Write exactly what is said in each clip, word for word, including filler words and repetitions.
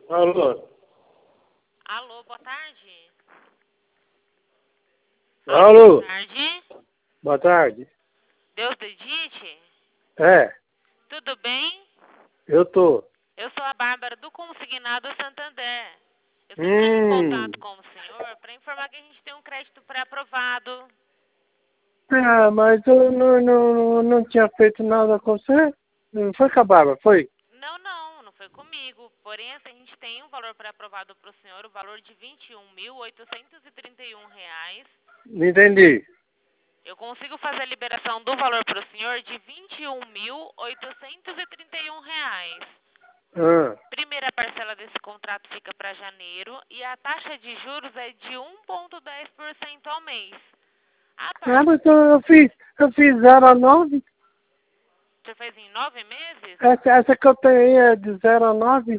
Alô? Alô, boa tarde. Alô? Boa tarde. Boa tarde. Deus dedite? É, Tudo bem? eu tô. Eu sou a Bárbara do Consignado Santander. Eu estou entrando em Hum. contato com o senhor para informar que a gente tem um crédito pré-aprovado. Ah, mas eu não, não, não tinha feito nada com você. Não foi com a Bárbara, foi? Não, não, não foi comigo. Porém, a gente tem um valor pré-aprovado para o senhor, o valor de vinte e um mil oitocentos e trinta e um reais. Não entendi. Eu consigo fazer a liberação do valor para o senhor de vinte e um mil oitocentos e trinta e um reais. Ah, Primeira parcela desse contrato fica para janeiro e a taxa de juros é de um vírgula dez por cento ao mês. A ah partir... mas eu, eu fiz, eu fiz zero a nove. Você fez em nove meses? Essa, essa que eu tenho aí é de zero a nove.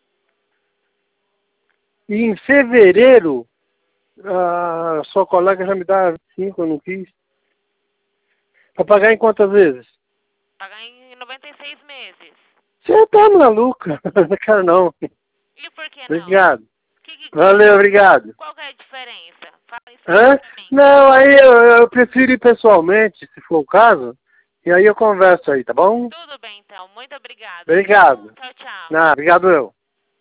E em fevereiro, a sua colega já me dá cinco, eu não quis. Pra pagar em quantas vezes? Pagar em noventa e seis meses. Você tá maluca? Não quero não. E por que não? Obrigado. Que, que, Valeu, obrigado. qual que é a diferença? Fala isso Hã? pra mim. Não, aí eu, eu prefiro ir pessoalmente, se for o caso, e aí eu converso aí, tá bom? Tudo bem, então. Muito obrigada. Obrigado. Tchau, tchau. Não, obrigado eu.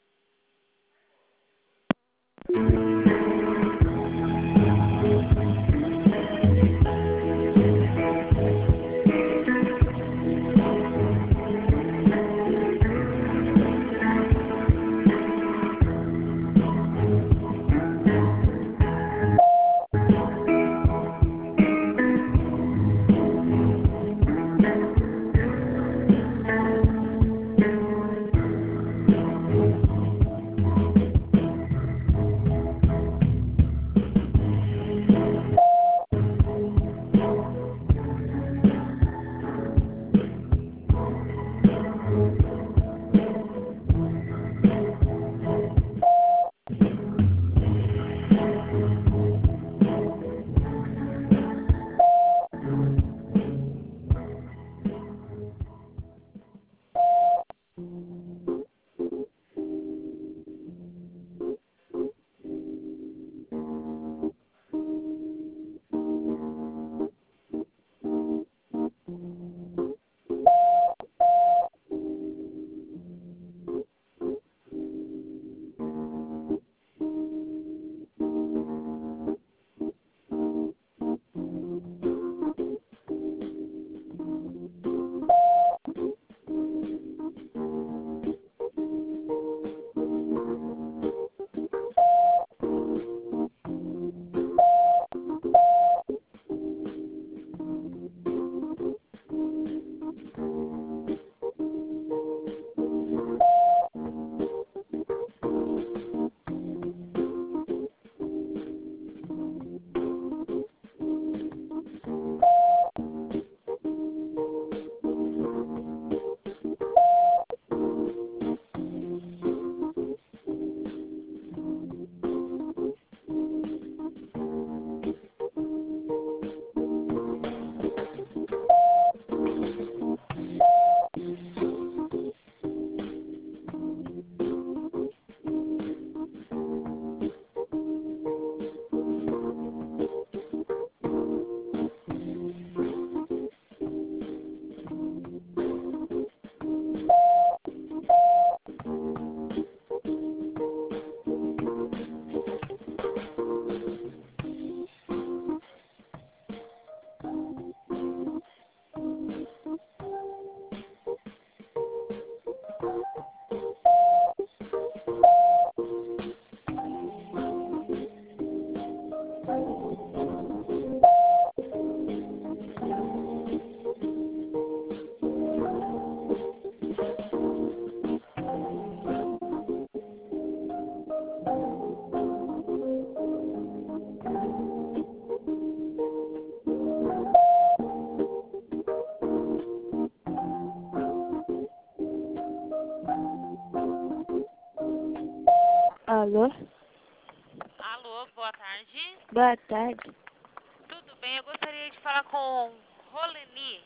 Alô? Alô, boa tarde. Boa tarde. Tudo bem? Eu gostaria de falar com Roleni.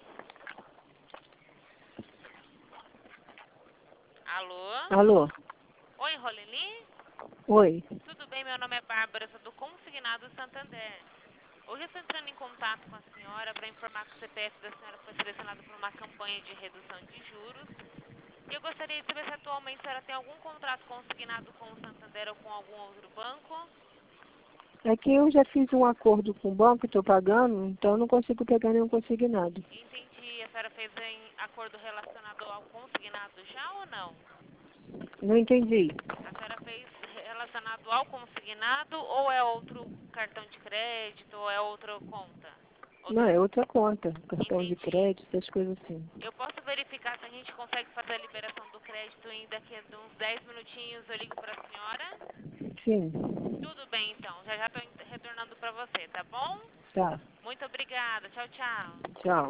Alô? Alô? Oi, Roleni? Oi. Tudo bem, meu nome é Bárbara, sou do Consignado Santander. Hoje eu estou entrando em contato com a senhora para informar que o C P F da senhora foi selecionado por uma campanha de redução de juros. E eu gostaria de saber se atualmente a senhora tem algum contrato consignado com o Santander ou com algum outro banco. É que eu já fiz um acordo com o banco, estou pagando, então eu não consigo pegar nenhum consignado. Entendi. A senhora fez em acordo relacionado ao consignado já ou não? Não entendi. A senhora fez relacionado ao consignado ou é outro cartão de crédito ou é outra conta? Outra... Não, é outra conta. Cartão Entendi. de crédito, essas coisas assim. Eu posso verificar se a gente consegue fazer a liberação do crédito em daqui a uns dez minutinhos, eu ligo para a senhora? Sim. Tudo bem, então. Já já estou retornando para você, tá bom? Tá. Muito obrigada. Tchau, tchau. Tchau.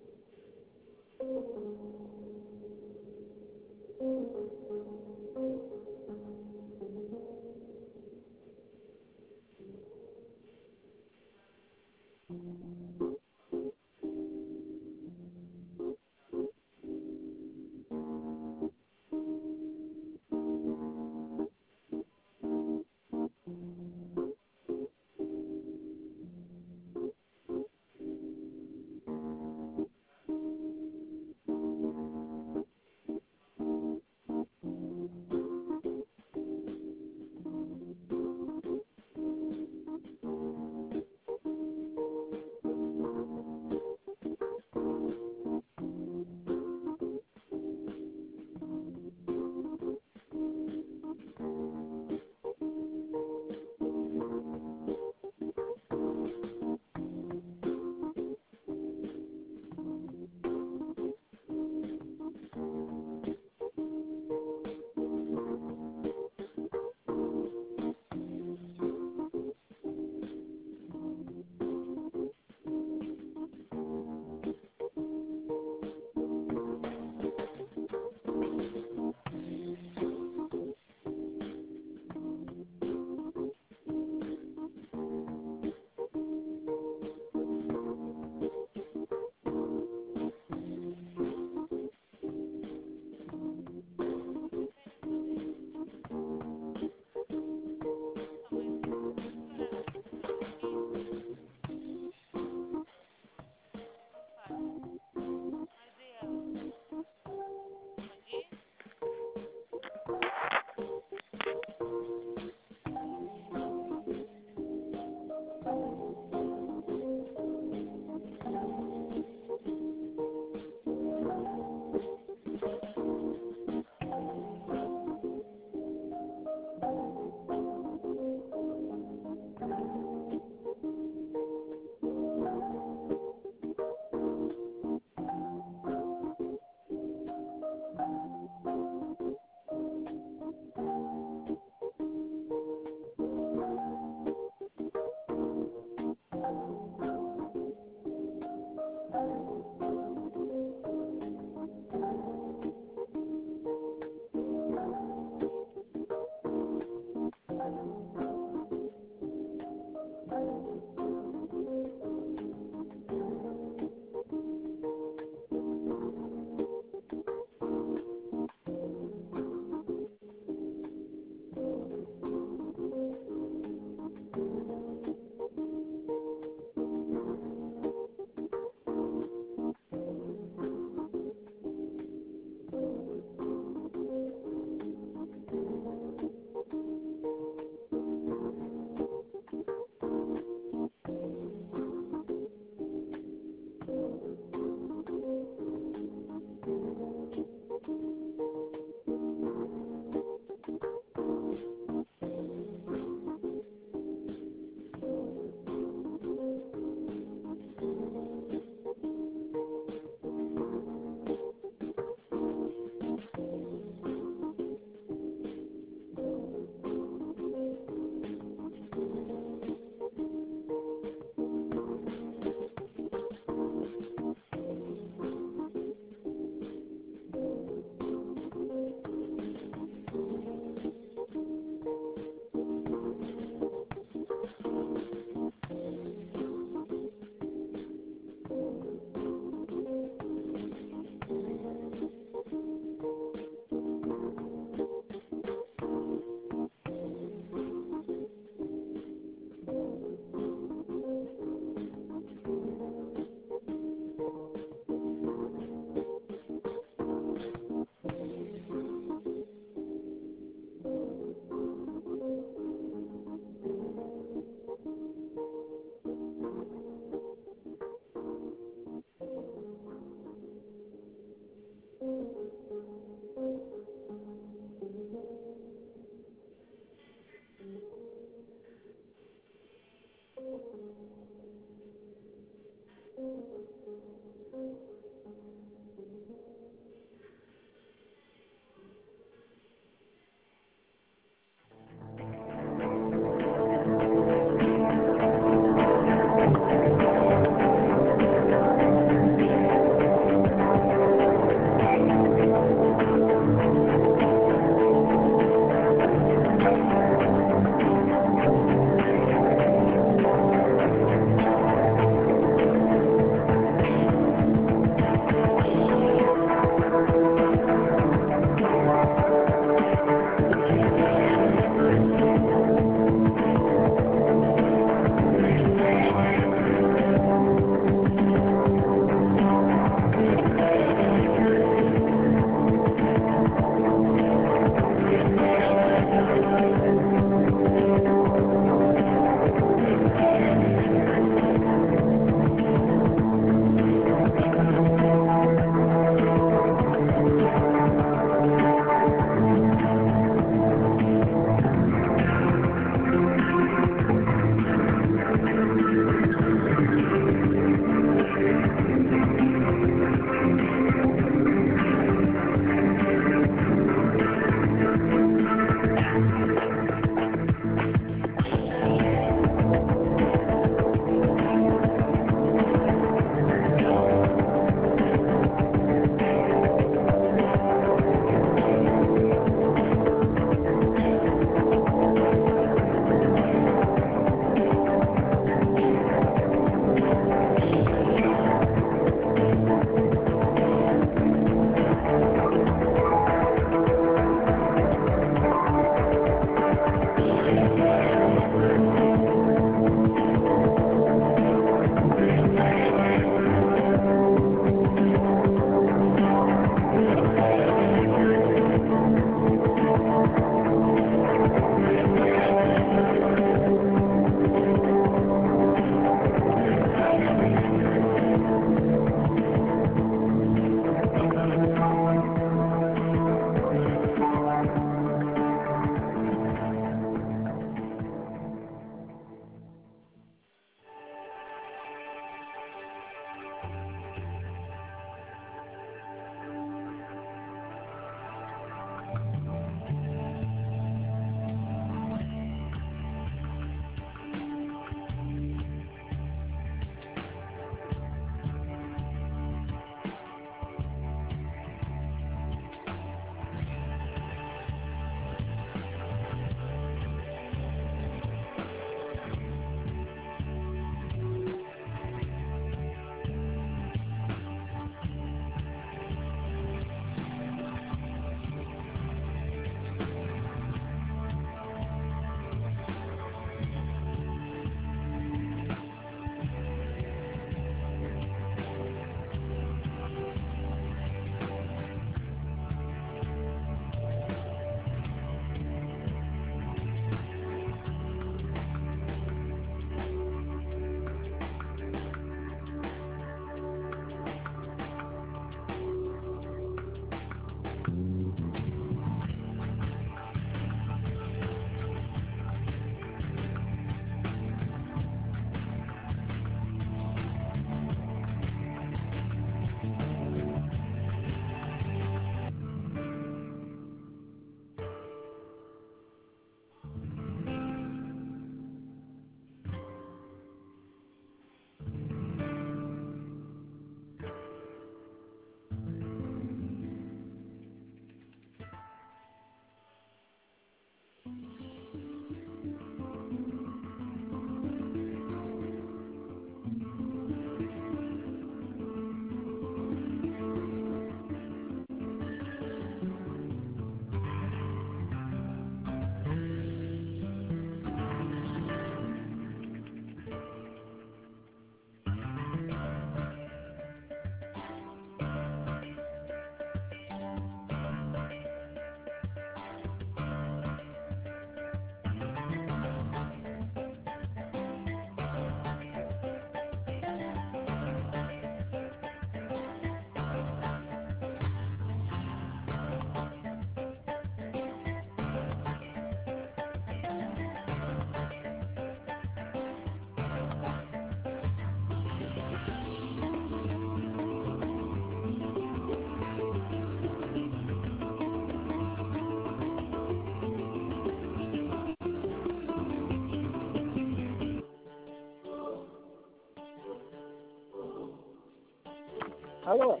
Alô?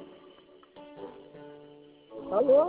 Alô?